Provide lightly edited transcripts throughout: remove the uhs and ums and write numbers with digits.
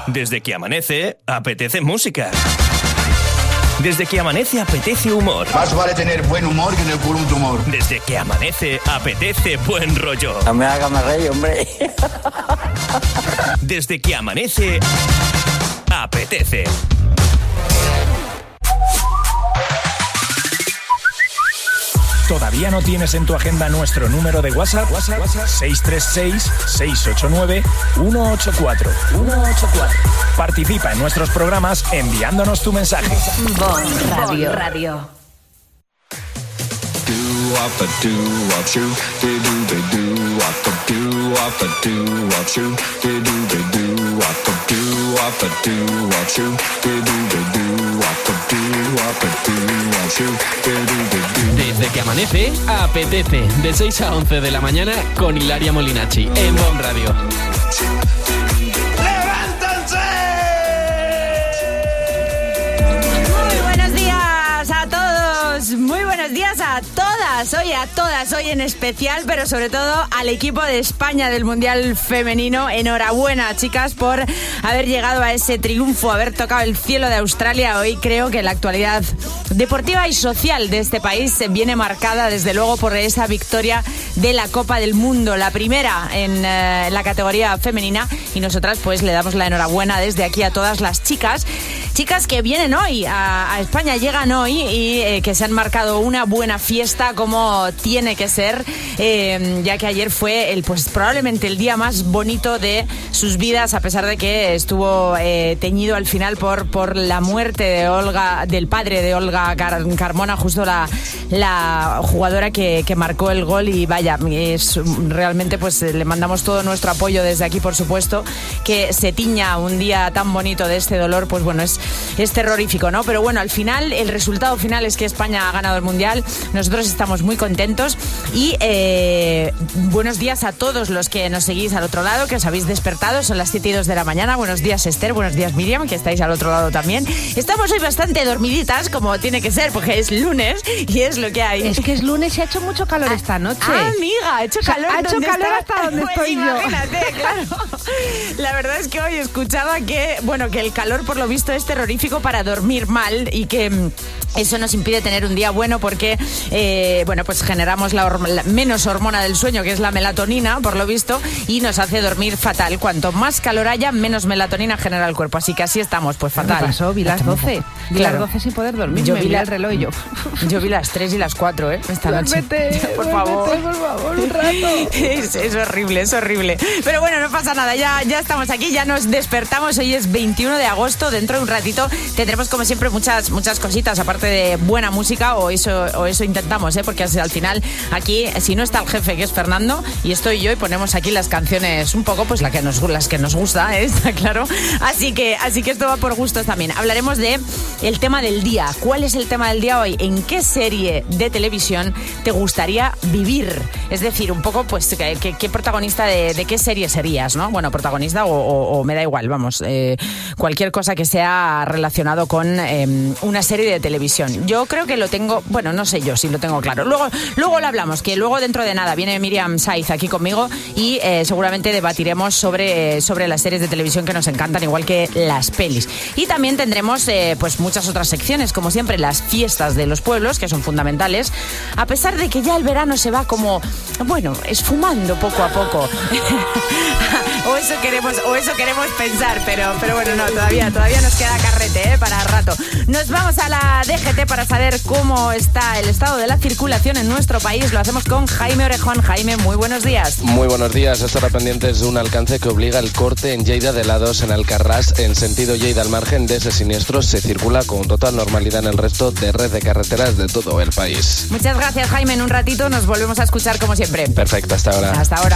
Desde que amanece, apetece música. Desde que amanece, apetece humor. Más vale tener buen humor que tener un tumor. Desde que amanece, apetece buen rollo. No me hagas más reír, hombre. Desde que amanece, apetece. ¿Todavía no tienes en tu agenda nuestro número de WhatsApp? 636-689-184. Participa en nuestros programas enviándonos tu mensaje. Bon Radio. Desde que amanece, apetece. De 6 a 11 de la mañana con Hilaria Molinacci en Bon Radio. Muy buenos días a todas, hoy en especial, pero sobre todo al equipo de España del Mundial Femenino. Enhorabuena, chicas, por haber llegado a ese triunfo, haber tocado el cielo de Australia. Hoy creo que la actualidad deportiva y social de este país viene marcada, desde luego, por esa victoria de la Copa del Mundo, la primera en la categoría femenina, y nosotras pues le damos la enhorabuena desde aquí a todas las chicas que vienen hoy a España, llegan hoy y que se han marcado una buena fiesta como tiene que ser, ya que ayer fue pues probablemente el día más bonito de sus vidas, a pesar de que estuvo teñido al final por la muerte del padre de Olga Carmona, justo la jugadora que marcó el gol. Y vaya, realmente pues le mandamos todo nuestro apoyo desde aquí, por supuesto. Que se tiña un día tan bonito de este dolor, pues bueno, es terrorífico, ¿no? Pero bueno, al final, el resultado final es que España ha ganado el Mundial. Nosotros estamos muy contentos y buenos días a todos los que nos seguís al otro lado, que os habéis despertado. Son las 7:02 de la mañana. Buenos días, Esther. Buenos días, Miriam, que estáis al otro lado también. Estamos hoy bastante dormiditas, como tiene que ser, porque es lunes y es lo que hay. Es que es lunes y ha hecho mucho calor esta noche. Amiga, ha hecho calor. Ha hecho calor hasta donde estoy yo. Imagínate, claro. La verdad es que hoy escuchaba que el calor, por lo visto, es terrorífico para dormir mal y que eso nos impide tener un día bueno porque, pues generamos la menos hormona del sueño, que es la melatonina, por lo visto, y nos hace dormir fatal. Cuanto más calor haya, menos melatonina genera el cuerpo. Así que así estamos, pues fatal. ¿Qué pasó? Vi las 12. Vi las 12 sin poder dormir. Yo vi el reloj y yo. Yo vi las 3 y las 4, esta noche. Por favor, un rato. Es horrible, es horrible. Pero bueno, no pasa nada, ya estamos aquí, ya nos despertamos. Hoy es 21 de agosto, dentro de un ratito tendremos como siempre muchas cositas, aparte de buena música, o eso intentamos, porque al final aquí, si no está el jefe, que es Fernando, y estoy yo, y ponemos aquí las canciones un poco, pues las que nos gusta, está claro. Así que esto va por gustos también. Hablaremos de el tema del día. ¿Cuál es el tema del día hoy? ¿En qué serie de televisión te gustaría vivir? Es decir, un poco, pues, ¿qué protagonista de qué serie serías, no? Bueno, protagonista o me da igual, vamos, cualquier cosa que sea relacionado con una serie de televisión. Yo creo que lo tengo, bueno, no sé yo si lo tengo claro. Luego lo hablamos, que luego dentro de nada viene Miriam Saiz aquí conmigo y seguramente debatiremos sobre las series de televisión que nos encantan, igual que las pelis. Y también tendremos pues muchas otras secciones, como siempre, las fiestas de los pueblos, que son fundamentales, a pesar de que ya el verano se va como, bueno, esfumando poco a poco. o eso queremos pensar, pero bueno, no, todavía nos queda carrete, para rato. Nos vamos a la DGT para saber cómo está el estado de la circulación en nuestro país. Lo hacemos con Jaime Orejón. Jaime, muy buenos días. Muy buenos días. Estará pendientes de un alcance que obliga el corte en Lleida de Lados, en Alcarrás, en sentido Lleida al margen de ese siniestro. Se circula con total normalidad en el resto de red de carreteras de todo el país. Muchas gracias, Jaime. En un ratito nos volvemos a escuchar como siempre. Perfecto, hasta ahora. Hasta ahora.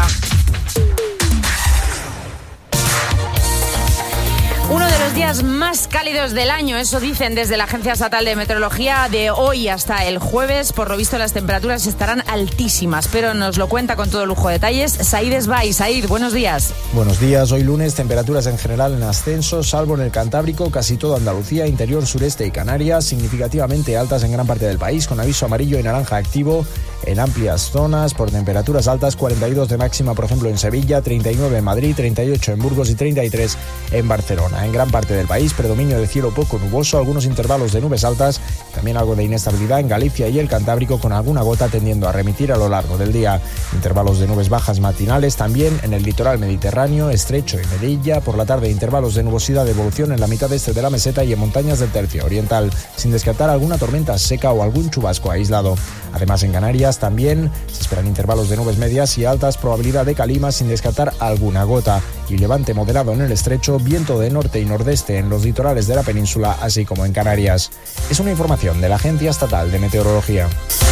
Uno de los días más cálidos del año, eso dicen desde la Agencia Estatal de Meteorología. De hoy hasta el jueves, por lo visto, las temperaturas estarán altísimas, pero nos lo cuenta con todo lujo de detalles Said Esbay. Said, buenos días. Buenos días. Hoy lunes, temperaturas en general en ascenso, salvo en el Cantábrico, casi toda Andalucía, interior, sureste y Canarias, significativamente altas en gran parte del país, con aviso amarillo y naranja activo en amplias zonas. Por temperaturas altas, 42 de máxima, por ejemplo, en Sevilla, 39 en Madrid, 38 en Burgos y 33 en Barcelona. En gran parte del país, predominio de cielo poco nuboso, algunos intervalos de nubes altas, también algo de inestabilidad en Galicia y el Cantábrico, con alguna gota tendiendo a remitir a lo largo del día. Intervalos de nubes bajas matinales también en el litoral mediterráneo, Estrecho y Melilla. Por la tarde, intervalos de nubosidad de evolución en la mitad este de la meseta y en montañas del tercio oriental, sin descartar alguna tormenta seca o algún chubasco aislado. Además, en Canarias también se esperan intervalos de nubes medias y altas, probabilidad de calima, sin descartar alguna gota, y levante moderado en el Estrecho, viento de norte y nordeste en los litorales de la península, así como en Canarias. Es una información de la Agencia Estatal de Meteorología.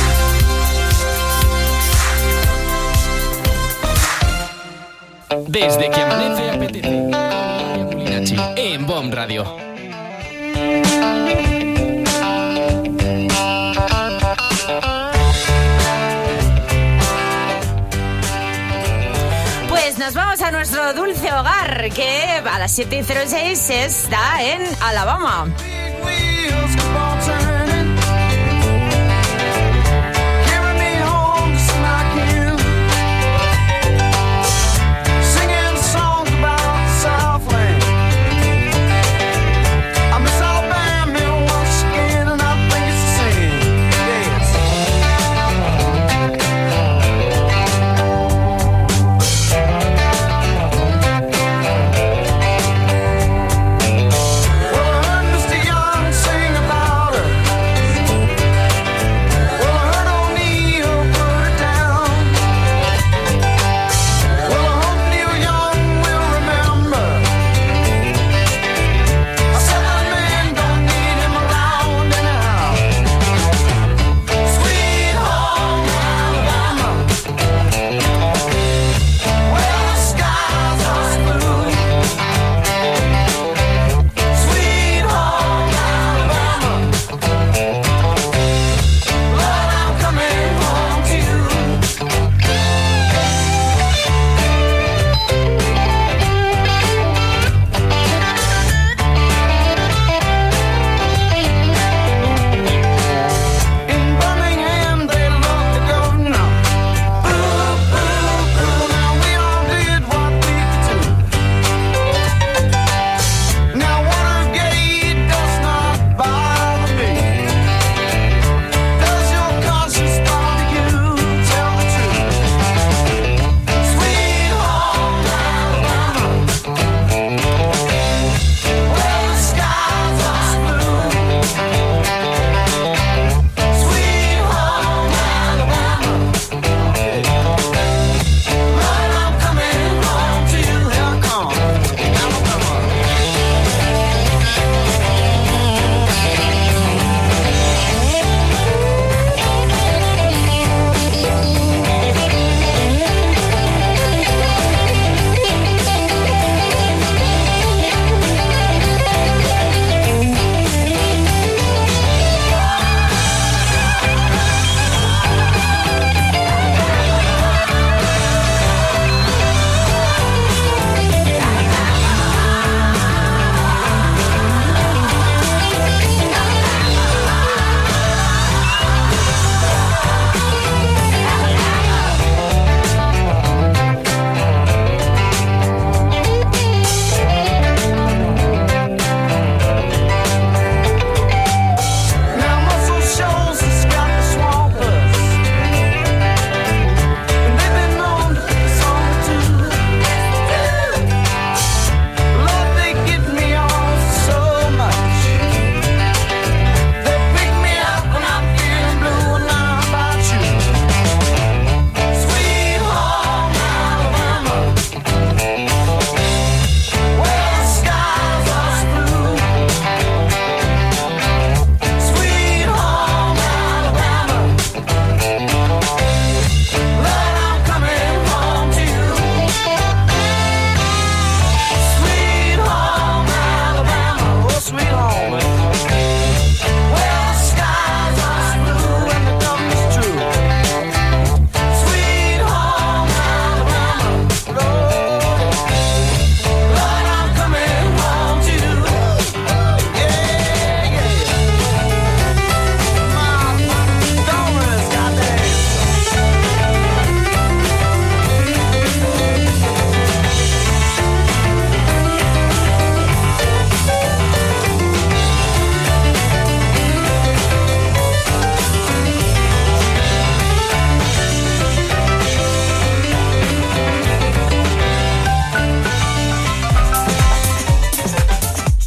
Desde que amanece apetece, Molinachi, en BOM Radio. Pues nos vamos a nuestro dulce hogar, que a las 7:06 está en Alabama.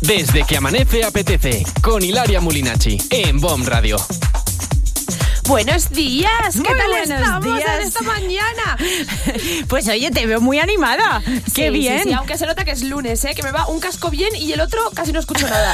Desde que amanece apetece, con Hilaria Molinacci, en BOM Radio. Buenos días, ¿qué tal estamos días en esta mañana? Pues oye, te veo muy animada. Qué bien. Sí, aunque se nota que es lunes, que me va un casco bien y el otro casi no escucho nada.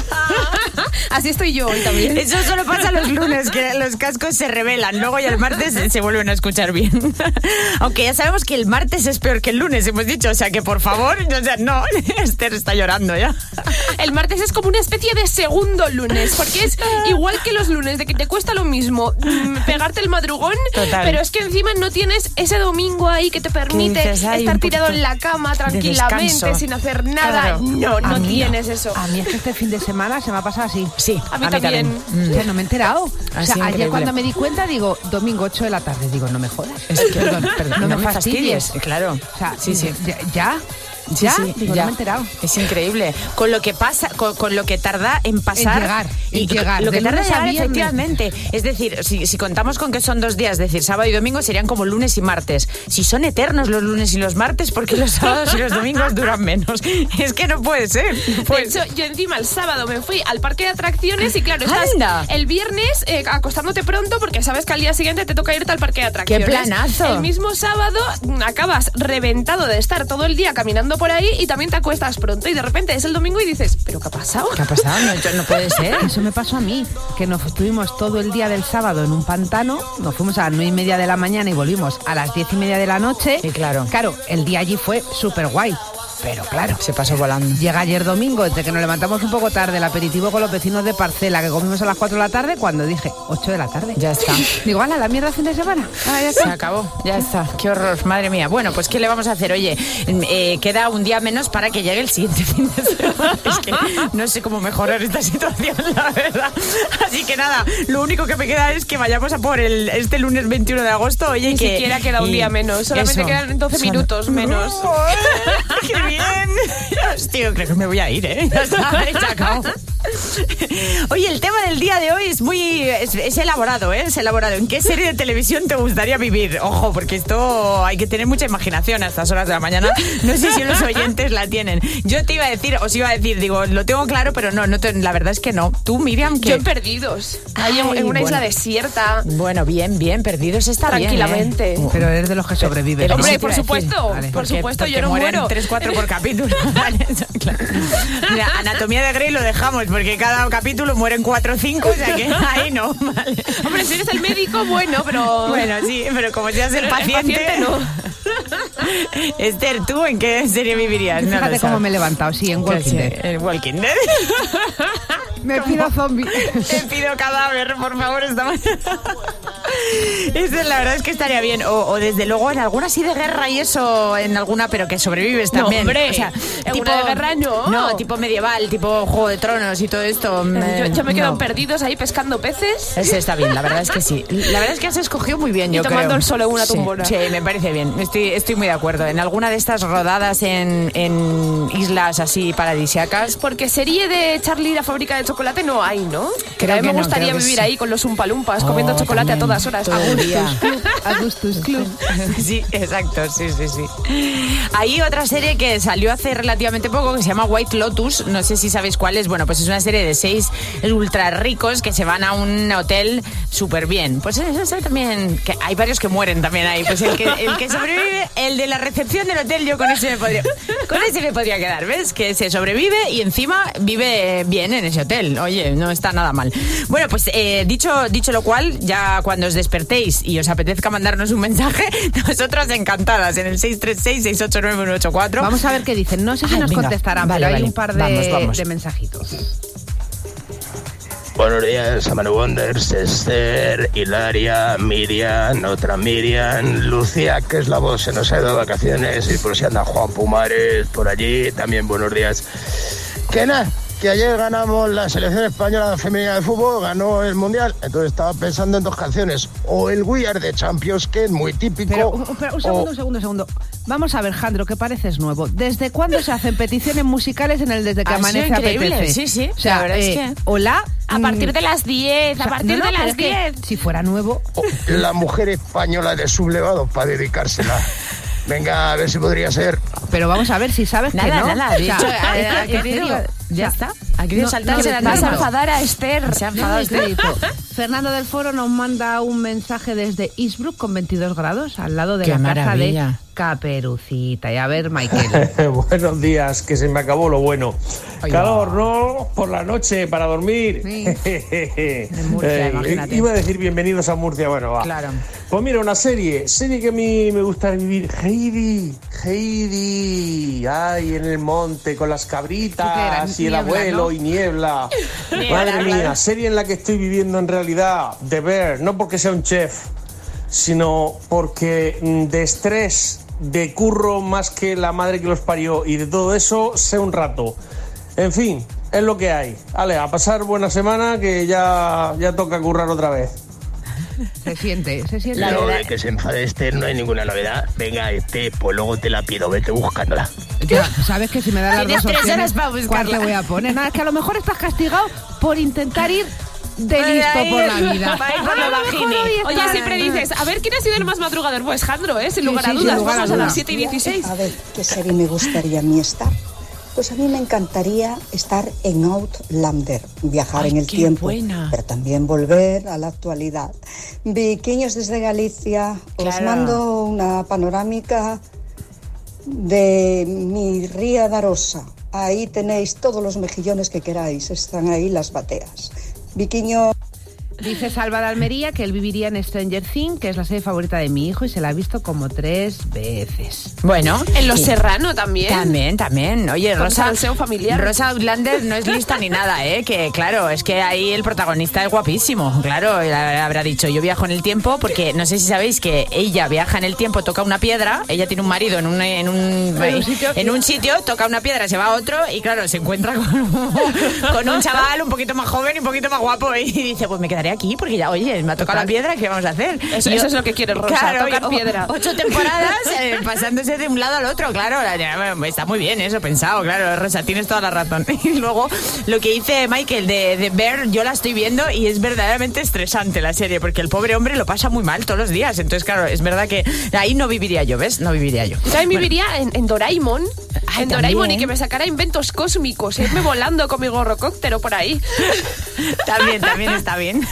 Así estoy yo hoy también. Eso solo pasa los lunes, que los cascos se revelan. Luego ya el martes se vuelven a escuchar bien. Aunque ya sabemos que el martes es peor que el lunes, hemos dicho. O sea que por favor, no, Esther está llorando ya. El martes es como una especie de segundo lunes, porque es igual que los lunes, de que te cuesta lo mismo pegarte el madrugón. Total. Pero es que encima no tienes ese domingo ahí que te permite estar tirado en la cama tranquilamente, sin hacer nada. Claro. No tienes eso. A mí es que este fin de semana se me ha pasado así. Sí, a mí también. O sea, no me he enterado. Así ayer increíble. cuando me di cuenta, digo, domingo 8 de la tarde. Digo, no me jodas. Perdón, no me fastidies. Claro. O sea, sí. ¿Ya? Sí, Digo, ya. no me he enterado. Es increíble. Con lo que pasa, con lo que tarda en pasar. En llegar. Lo que De tarda en lunes a llegar, viernes. efectivamente. Es decir, si contamos con que son 2 días, es decir, sábado y domingo, serían como lunes y martes. Si son eternos los lunes y los martes, ¿por qué los sábados y los domingos duran menos? Es que no puede ser. De hecho, yo encima el sábado me fui al parque de atracciones y claro, estás el viernes acostándote pronto porque sabes que al día siguiente te toca irte al parque de atracciones. ¡Qué planazo! El mismo sábado acabas reventado de estar todo el día caminando por ahí y también te acuestas pronto y de repente es el domingo y dices, ¿pero qué ha pasado? ¿Qué ha pasado? No puede ser. Eso me pasó a mí, que nos estuvimos todo el día del sábado en un pantano, nos fuimos a las 9:30 de la mañana y volvimos a las 10:30 de la noche. Sí, claro. Claro, el día allí fue súper guay. Pero claro, se pasó volando. Llega ayer domingo, entre que nos levantamos un poco tarde, el aperitivo con los vecinos de Parcela, que comimos a las 4 de la tarde, cuando dije 8 de la tarde. Ya está. Digo, ¡hala, la mierda fin de semana! Ya está. Se acabó, ya está. Qué horror, madre mía. Bueno, pues ¿qué le vamos a hacer? Oye, queda un día menos para que llegue el siguiente fin de semana. Es que no sé cómo mejorar esta situación, la verdad. Así que nada, lo único que me queda es que vayamos a por este lunes 21 de agosto. Oye, Ni siquiera queda un día menos, solamente quedan 12 minutos menos. ¡Qué bien! Hostia, creo que me voy a ir, ¿eh? Ya está, se acabó. Oye, el tema del día de hoy es elaborado, ¿eh? Es elaborado. ¿En qué serie de televisión te gustaría vivir? Ojo, porque esto hay que tener mucha imaginación a estas horas de la mañana. No sé si los oyentes la tienen. Yo os iba a decir, digo, lo tengo claro, pero la verdad es que no. ¿Tú, Miriam, qué? Yo en Perdidos. Ahí en una isla desierta. Bueno, bien, Perdidos está tranquilamente. Bien, ¿eh? Pero eres de los que sobreviven. Hombre, por supuesto. Vale. Por supuesto, yo no muero. 3-4 por capítulo. Vale, claro. Mira, Anatomía de Grey lo dejamos, porque cada capítulo mueren 4 o 5, o sea que ahí no, vale. Hombre, si eres el médico, bueno, pero... Bueno, sí, pero como seas el paciente no. Esther, ¿tú en qué serie vivirías? No fíjate cómo me he levantado, sí, en Walking Dead. ¿En Walking Dead? Me pido zombie. Te pido cadáver, por favor, esta mañana. La verdad es que estaría bien. O desde luego en alguna así de guerra y eso, en alguna, pero que sobrevives también. No, hombre, o sea, tipo de guerra no. No, tipo medieval, tipo Juego de Tronos y todo esto. Yo me quedo Perdidos ahí pescando peces. Ese está bien, la verdad es que sí. La verdad es que has escogido muy bien, yo creo. Y tomando el sol en una tumbona. Sí, me parece bien. Estoy muy de acuerdo. En alguna de estas rodadas en islas así paradisíacas. Porque serie de Charlie la fábrica de chocolate no hay, ¿no? Creo a mí que me gustaría vivir ahí con los umpalumpas, comiendo chocolate también, a todas horas. Augustus Club. Sí, exacto, sí. Hay otra serie que salió hace relativamente poco que se llama White Lotus, no sé si sabéis cuál es. Bueno, pues es una serie de 6 ultra ricos que se van a un hotel súper bien. Pues eso también, que hay varios que mueren también ahí. Pues el que sobrevive, el de la recepción del hotel, yo con ese me podría quedar, ¿ves? Que se sobrevive y encima vive bien en ese hotel. Oye, no está nada mal. Bueno, pues dicho lo cual, ya cuando os despertéis y os apetezca mandarnos un mensaje, nosotras encantadas en el 636-689-184. Vamos a ver qué dicen. No sé si nos contestarán, pero hay un par de mensajitos. Buenos días a Manu Wonders, Esther, Hilaria, Miriam, otra Miriam, Lucía, que es la voz, se nos ha ido de vacaciones, y por si anda Juan Pumares por allí, también buenos días. Que nada, que ayer ganamos la selección española femenina de fútbol, ganó el Mundial, entonces estaba pensando en 2 canciones, o el We Are the Champions, que es muy típico. Pero un segundo. Vamos a ver, Jandro, que pareces nuevo. ¿Desde cuándo se hacen peticiones musicales en el Desde que amanece apetece? Sí. O sea, la verdad es que... hola... A partir de las 10, a partir de las 10. Si fuera nuevo... La mujer española de sublevado para dedicársela. Venga, a ver si podría ser. Pero vamos a ver si sabes nada, que no. Nada, de hecho, ya está. Ha querido saltarse la Vas a enfadar a Esther. Se ha enfadado Esther. Fernando del Foro nos manda un mensaje desde Innsbruck con 22 grados al lado de ¡Qué la maravilla! casa de Caperucita. Y a ver, Michael. Buenos días, que se me acabó lo bueno. Calor, ¿no? Por la noche, para dormir. Sí. En Murcia, imagínate. Iba a decir bienvenidos a Murcia, bueno, va. Claro. Pues mira, una serie que a mí me gusta vivir. Heidi. Ay, en el monte, con las cabritas y el abuelo, ¿no? Y niebla. Madre mía, serie en la que estoy viviendo en realidad, de ver, no porque sea un chef, sino porque de estrés, de curro más que la madre que los parió y de todo eso, sé un rato. En fin, es lo que hay. Vale, a pasar buena semana, que ya toca currar otra vez. Se siente. Lo de que se enfade Esther no hay ninguna novedad. Venga, pues luego te la pido, vete buscándola. Ya, sabes que si me da las dos 3 opciones, horas para ¿cuál buscarla? te voy a poner? Nada, es que a lo mejor estás castigado por intentar ir de listo por la vida. Por lo bajini. Oye, siempre dices, a ver, ¿quién ha sido el más madrugador? Pues Jandro, sin lugar a dudas. Vamos a las 7:16. A ver, ¿qué serie me gustaría a mí estar? Pues a mí me encantaría estar en Outlander, viajar en el tiempo, pero también volver a la actualidad. Viquiños desde Galicia, os mando una panorámica de mi Ría da Rosa. Ahí tenéis todos los mejillones que queráis, están ahí las bateas. Viquiño. Dice Salva de Almería que él viviría en Stranger Things, que es la serie favorita de mi hijo y se la ha visto como 3 veces. Bueno, en Los Serrano también. También. Oye, Rosa familiar. Rosa Outlander no es lista ni nada, que claro, es que ahí el protagonista es guapísimo. Claro, habrá dicho, yo viajo en el tiempo, porque no sé si sabéis que ella viaja en el tiempo, toca una piedra, ella tiene un marido en un sitio, toca una piedra, se va a otro y claro, se encuentra con un chaval un poquito más joven y un poquito más guapo y dice, pues me quedaré aquí porque ya, oye, me ha tocado la piedra, ¿qué vamos a hacer? Eso es lo que quiere Rosa, claro, tocar piedra. 8 temporadas pasándose de un lado al otro, claro, está muy bien eso pensado, claro, Rosa, tienes toda la razón. Y luego, lo que dice Michael de ver, yo la estoy viendo y es verdaderamente estresante la serie, porque el pobre hombre lo pasa muy mal todos los días, entonces claro, es verdad que ahí no viviría yo, ¿ves? No viviría yo. También viviría en Doraemon. Ay, en Doraemon y que me sacara inventos cósmicos, irme volando con mi gorrocóptero por ahí. También está bien.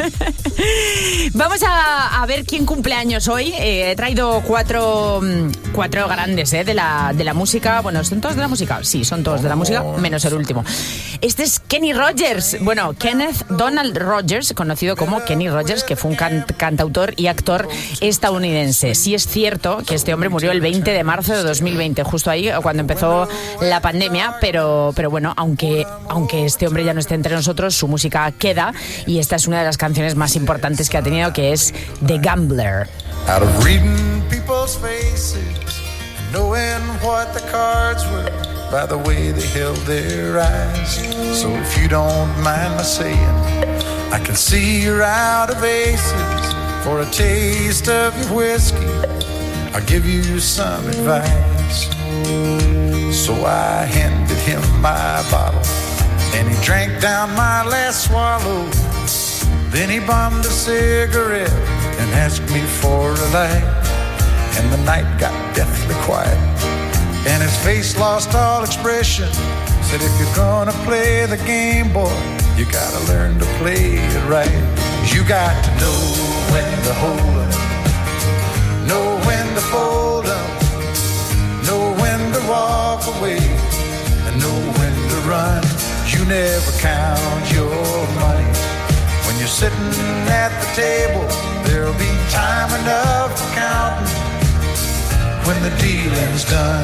Vamos a ver quién cumple años hoy. He traído cuatro grandes de la música. Bueno, ¿son todos de la música? Sí, son todos de la música, menos el último. Este es Kenny Rogers. Bueno, Kenneth Donald Rogers, conocido como Kenny Rogers, que fue un cantautor y actor estadounidense. Sí es cierto que este hombre murió el 20 de marzo de 2020, justo ahí cuando empezó la pandemia, pero bueno, aunque este hombre ya no esté entre nosotros, su música queda, y esta es una de las canciones más importantes que ha tenido, que es The Gambler. Out of reading people's faces and knowing what the cards were by the way they held their eyes. So if you don't mind my saying, I can see you're out of aces. For a taste of your whiskey, I'll give you some advice. So I handed him my bottle and he drank down my last swallow. Then he bummed a cigarette and asked me for a light. And the night got deathly quiet and his face lost all expression. Said, if you're gonna play the game, boy, you gotta learn to play it right. You got to know when to hold up, know when to fold up, know when to walk away, and know when to run. You never count your money. When you're sitting at the table, there'll be time enough for counting when the dealing's done.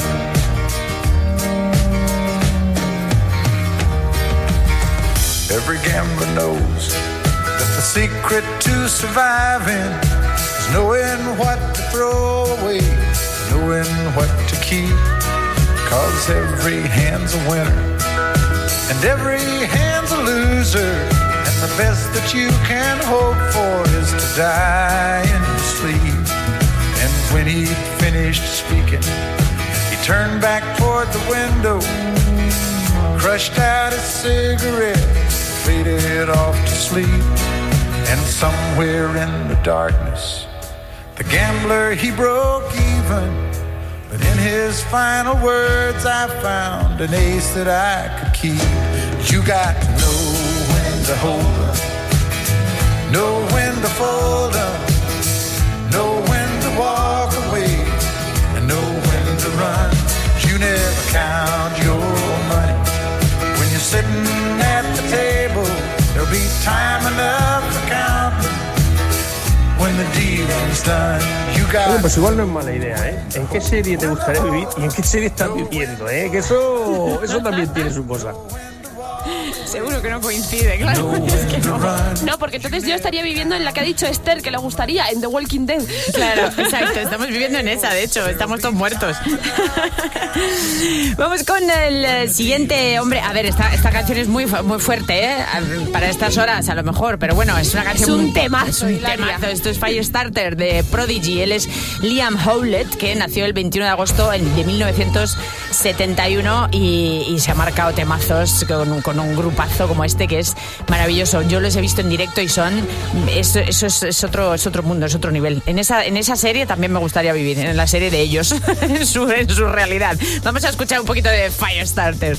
Every gambler knows that the secret to surviving is knowing what to throw away, knowing what to keep. 'Cause every hand's a winner and every hand's a loser. And the best that you can hope for is to die in your sleep. And when he finished speaking, he turned back toward the window, crushed out his cigarette, faded off to sleep. And somewhere in the darkness, the gambler, he broke even. But in his final words I found an ace that I could keep. You got to know when to hold up, know when to fold up, know when to walk away, and know when to run. You never count your money when you're sitting at the table. There'll be time enough for counting when the dealing's done. Bueno, pues igual no es mala idea, ¿eh? ¿En qué serie te gustaría vivir y en qué serie estás viviendo, eh? Que eso también tiene su cosa. Seguro que no coincide, claro. Es que no. No, porque entonces yo estaría viviendo en la que ha dicho Esther que le gustaría, en The Walking Dead. Claro, exacto. Estamos viviendo en esa, de hecho. Estamos todos muertos. Vamos con el siguiente. Hombre, a ver, esta canción es muy fuerte, ¿eh? Para estas horas, a lo mejor. Pero bueno, es una canción... Es un temazo. Es un temazo. Esto es Firestarter de Prodigy. Él es Liam Howlett, que nació el 21 de agosto de 1971 y se ha marcado temazos con un grupazo como este que es maravilloso. Yo los he visto en directo y eso es otro mundo, es otro nivel. En esa serie también me gustaría vivir, en la serie de ellos, en su realidad. Vamos a escuchar un poquito de Firestarter.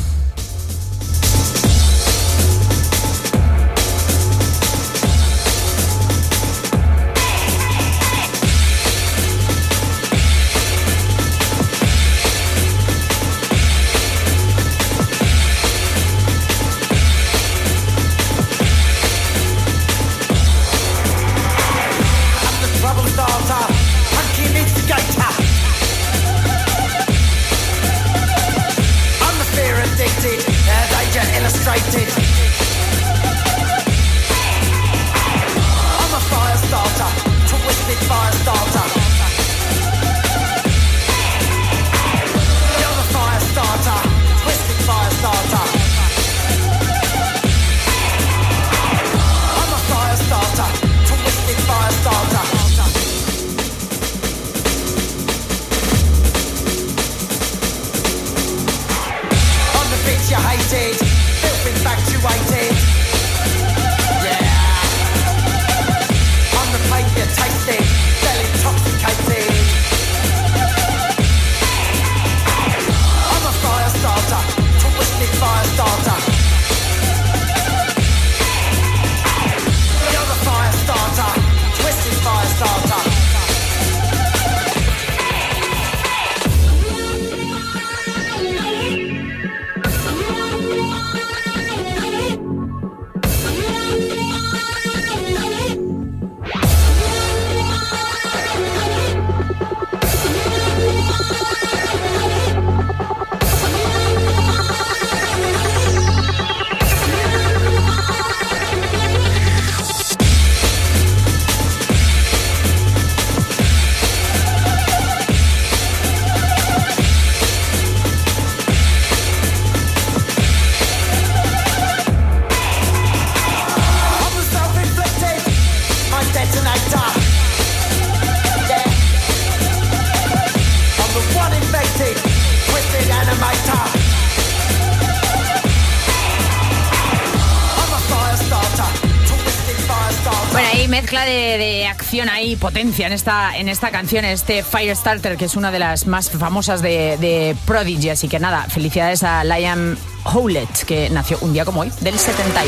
Mezcla de acción ahí, potencia en esta canción, este Firestarter, que es una de las más famosas de Prodigy. Así que nada, felicidades a Liam Howlett, que nació un día como hoy, del 71.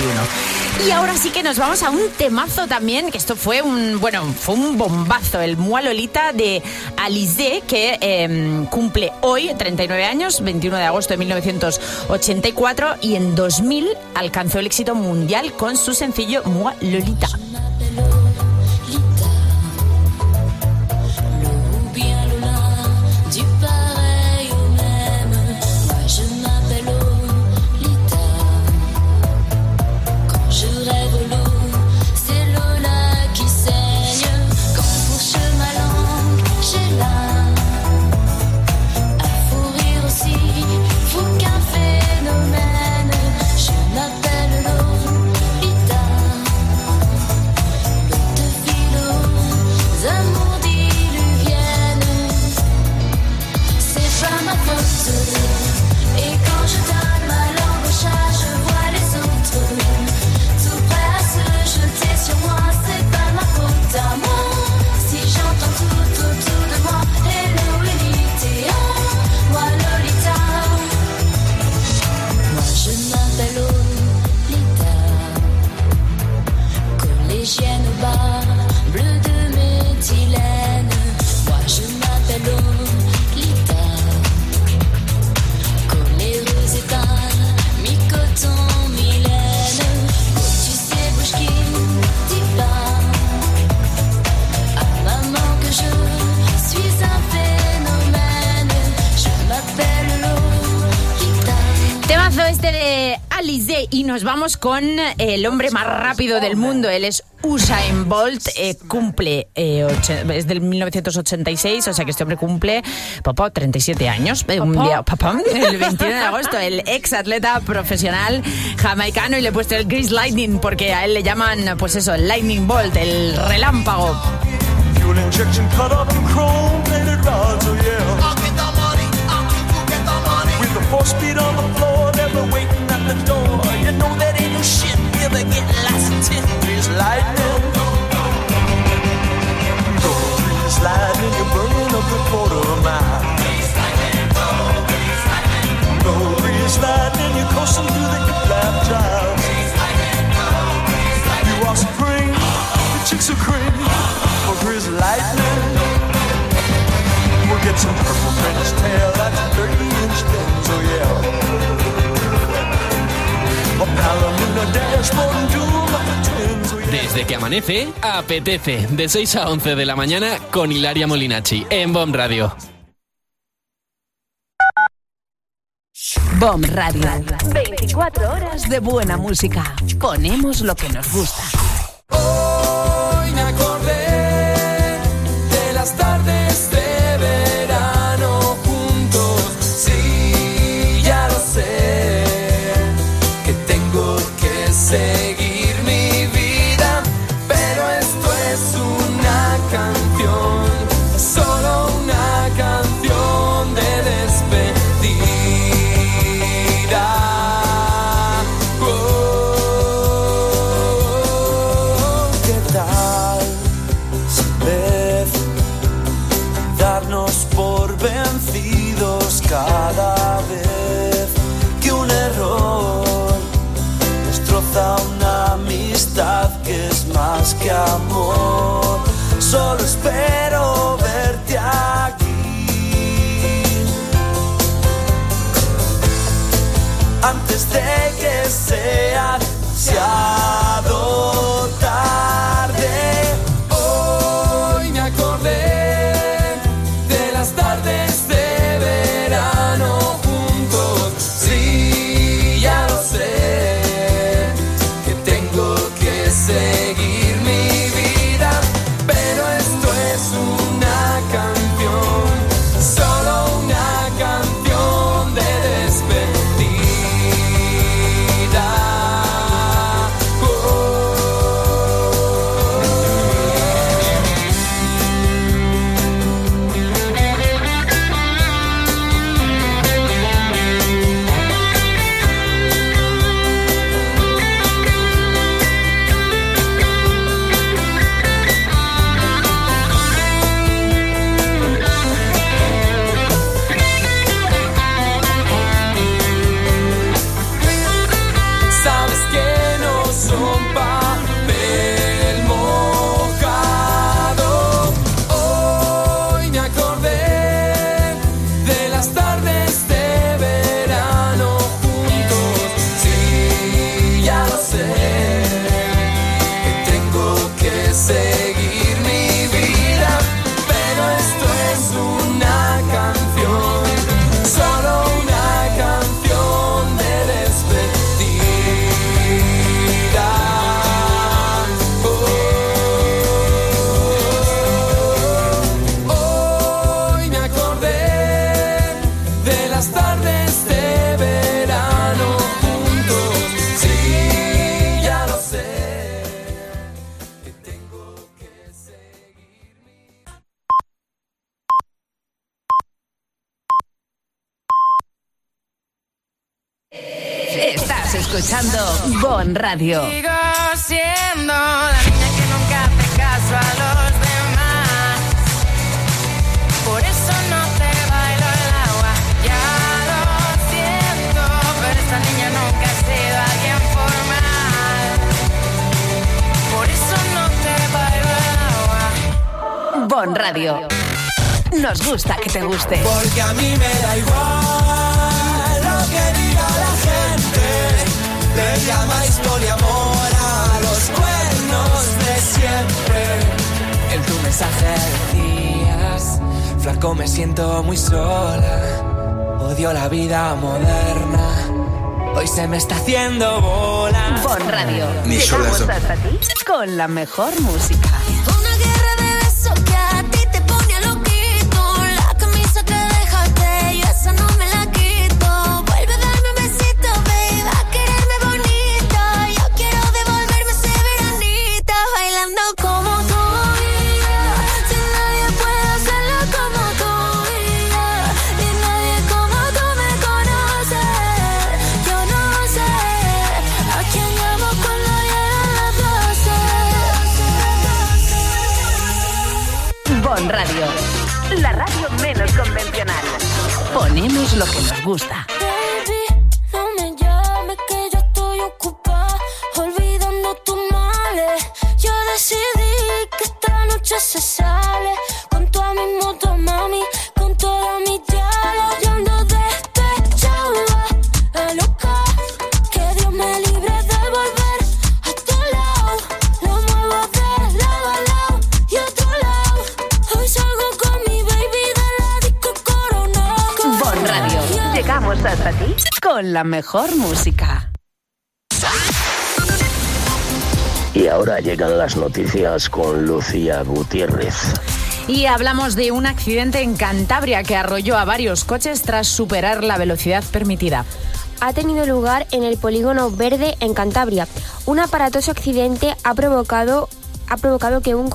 Y ahora sí que nos vamos a un temazo también, que esto fue un bombazo, el Moi Lolita de Alizé, que cumple hoy 39 años, 21 de agosto de 1984, y en 2000 alcanzó el éxito mundial con su sencillo Moi Lolita. Temazo este de Alizé y nos vamos con el hombre más rápido del mundo. Él es Usain Bolt, cumple, es del 1986, o sea que este hombre cumple 37 años. Un día, el 21 de agosto, el ex atleta profesional jamaicano, y le he puesto el Grease Lightning porque a él le llaman, pues eso, el Lightning Bolt, el relámpago. Lightning, you're burning up the quarter mile. Grease lightning, you're coursing through the hip-lap drive. You are supreme, the chicks are cream. For grease lightning, we'll get some purple French tail. That's 30-inch things, oh yeah. A Palomino dashboard and doom like the twins, oh yeah. Desde que amanece, apetece. De 6 a 11 de la mañana con Hilaria Molinacci en BOM Radio. BOM Radio. 24 horas de buena música. Ponemos lo que nos gusta. Hoy me acordé de las tardes de verano juntos. Sí, ya lo sé, que tengo que seguir mi vida, pero esto es una canción, solo una canción de despedida. ¿Qué tal sin vez darnos por vencidos cada vez que un error destroza una amistad que es más que amor? Solo espero verte aquí antes de que sea demasiado tarde. Hoy me acordé de las tardes de verano juntos. Sí, ya lo sé, que tengo que seguir mi vida, pero esto es una canción, solo una canción de despedida. Sabes que no son papel mojado. Hoy me acordé de las tardes de verano juntos. Sí, ya lo sé, que tengo que seguir mi vida, pero esto es una canción, solo una canción de despedida. Hoy me acordé de las tardes de verano juntos. Sí, ya lo sé, que tengo que seguir mi... Estás escuchando BOM Radio. Sigo siendo la niña que nunca hace caso a los demás. Por eso no te bailo el agua. Ya lo siento, pero esta niña nunca ha sido alguien formal. Por eso no te bailo el agua. BOM Radio. Nos gusta que te guste. Porque a mí me da igual lo que diga la gente. Le llamáis poliamor a los cuernos de siempre. En tu mensaje decías: flaco, me siento muy sola, odio la vida moderna, Hoy se me está haciendo bola. Bon Radio. Ni Llegamos solas. hasta ti con la mejor música. Una guerra de besos que a ti te pone loquito. La camisa que dejaste, yo esa no me la quito. Vuelve a darme besitos, baby, a quererme bonita. Yo quiero devolverme ese veranito, bailando como tú. Si nadie puede hacerlo como tú, y nadie como tú me conoce. Yo no sé a quién llamo cuando llegan las 12. Bon Radio. La radio menos convencional. Ponemos lo que nos gusta. Baby, no me llames que yo estoy ocupada, olvidando tus males. Yo decidí que esta noche se sale con toda mi moto, mami, con toda mi diálogo. Yo ando despechada, a loca, que Dios me libre de volver a tu lado. Lo muevo de lado a lado y a otro lado. Hoy salgo con mi baby de la disco Corona. Bon Radio. Llegamos hasta ti con la mejor música. Y ahora llegan las noticias con Lucía Gutiérrez. Y hablamos de un accidente en Cantabria que arrolló a varios coches tras superar la velocidad permitida. Ha tenido lugar en el polígono Verde en Cantabria. Un aparatoso accidente ha provocado que un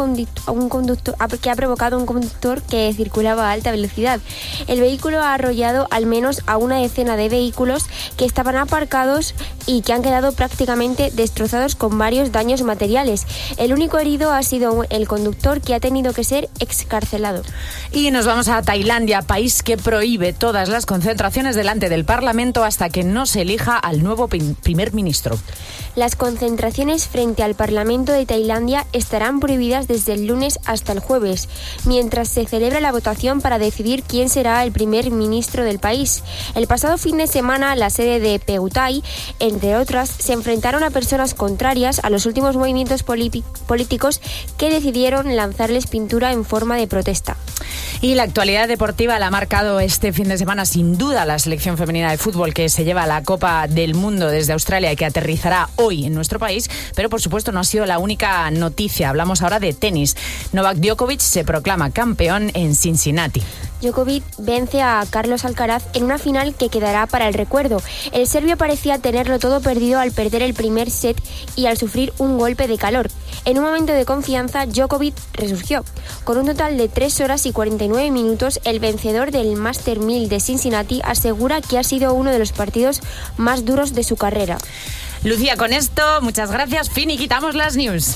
conductor que circulaba a alta velocidad. El vehículo ha arrollado al menos a una decena de vehículos que estaban aparcados y que han quedado prácticamente destrozados con varios daños materiales. El único herido ha sido el conductor, que ha tenido que ser excarcelado. Y nos vamos a Tailandia, país que prohíbe todas las concentraciones delante del Parlamento hasta que no se elija al nuevo primer ministro. Las concentraciones frente al Parlamento de Tailandia estarán prohibidas desde el lunes hasta el jueves, mientras se celebra la votación para decidir quién será el primer ministro del país. El pasado fin de semana, la sede de Pheu-thai, entre otras, se enfrentaron a personas contrarias a los últimos movimientos políticos que decidieron lanzarles pintura en forma de protesta. Y la actualidad deportiva la ha marcado este fin de semana sin duda la selección femenina de fútbol, que se lleva la Copa del Mundo desde Australia y que aterrizará hoy en nuestro país, pero por supuesto no ha sido la única noticia. Hablamos ahora de tenis. Novak Djokovic se proclama campeón en Cincinnati. Djokovic vence a Carlos Alcaraz en una final que quedará para el recuerdo. El serbio parecía tenerlo todo perdido al perder el primer set y al sufrir un golpe de calor. En un momento de confianza, Djokovic resurgió. Con un total de 3 horas y 49 minutos, el vencedor del Master 1000 de Cincinnati asegura que ha sido uno de los partidos más duros de su carrera. Lucía, con esto, muchas gracias. Finiquitamos las news.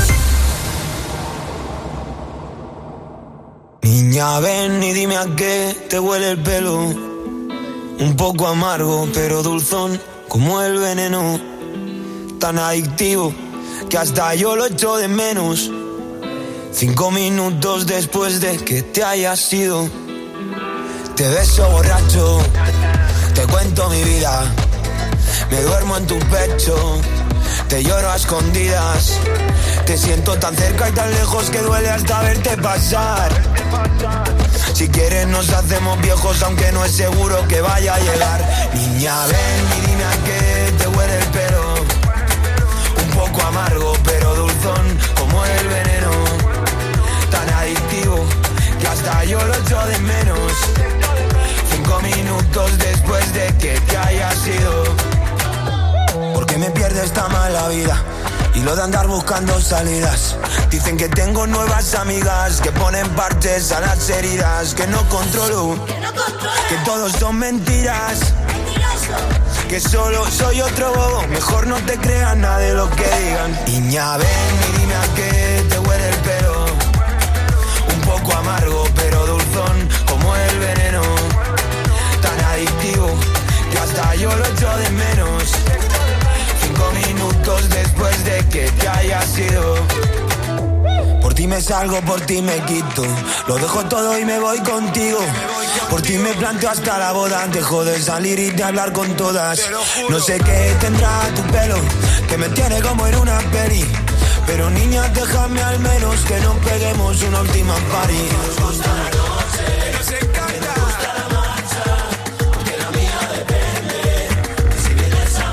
Niña, ven y dime a qué te huele el pelo. Un poco amargo, pero dulzón como el veneno. Tan adictivo que hasta yo lo echo de menos. 5 minutos después de que te hayas ido, te beso borracho, te cuento mi vida. Me duermo en tu pecho, te lloro a escondidas. Te siento tan cerca y tan lejos que duele hasta verte pasar. Si quieres nos hacemos viejos, aunque no es seguro que vaya a llegar. Niña, ven y dime a qué te huele el pelo. Un poco amargo, pero dulzón como el veneno. Tan adictivo que hasta yo lo echo de menos. 5 minutos después de que te hayas ido. Porque me pierde esta mala vida y lo de andar buscando salidas. Dicen que tengo nuevas amigas que ponen parches a las heridas. Que no controlo, que todos son mentiras, que solo soy otro bobo. Mejor no te creas nada de lo que digan. Niña, ven y dime a qué te huele el pelo. Un poco amargo, pero dulzón como el veneno. Tan adictivo que hasta yo lo echo de menos. 5 minutos después de que te hayas ido. Por ti me salgo, por ti me quito. Lo dejo todo y me voy contigo. Por ti me planteo hasta la boda. Dejo de salir y de hablar con todas. No sé qué tendrá tu pelo, que me tiene como en una peli. Pero niña, déjame al menos que nos peguemos una última party. Nos gusta la noche, nos encanta. Me gusta la marcha, porque la mía depende. Si vienes a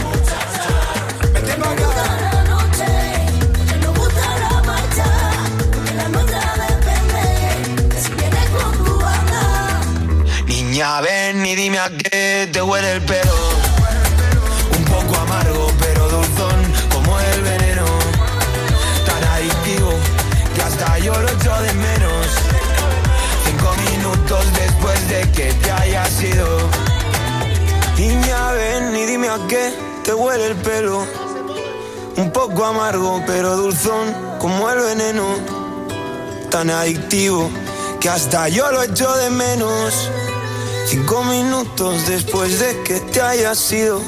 huele el pelo. Un poco amargo pero dulzón como el veneno. Tan adictivo que hasta yo lo echo de menos. 5 minutos después de que te hayas ido. Niña, ven y dime a qué te huele el pelo. Un poco amargo pero dulzón como el veneno. Tan adictivo que hasta yo lo echo de menos. 5 minutos después de que te hayas ido.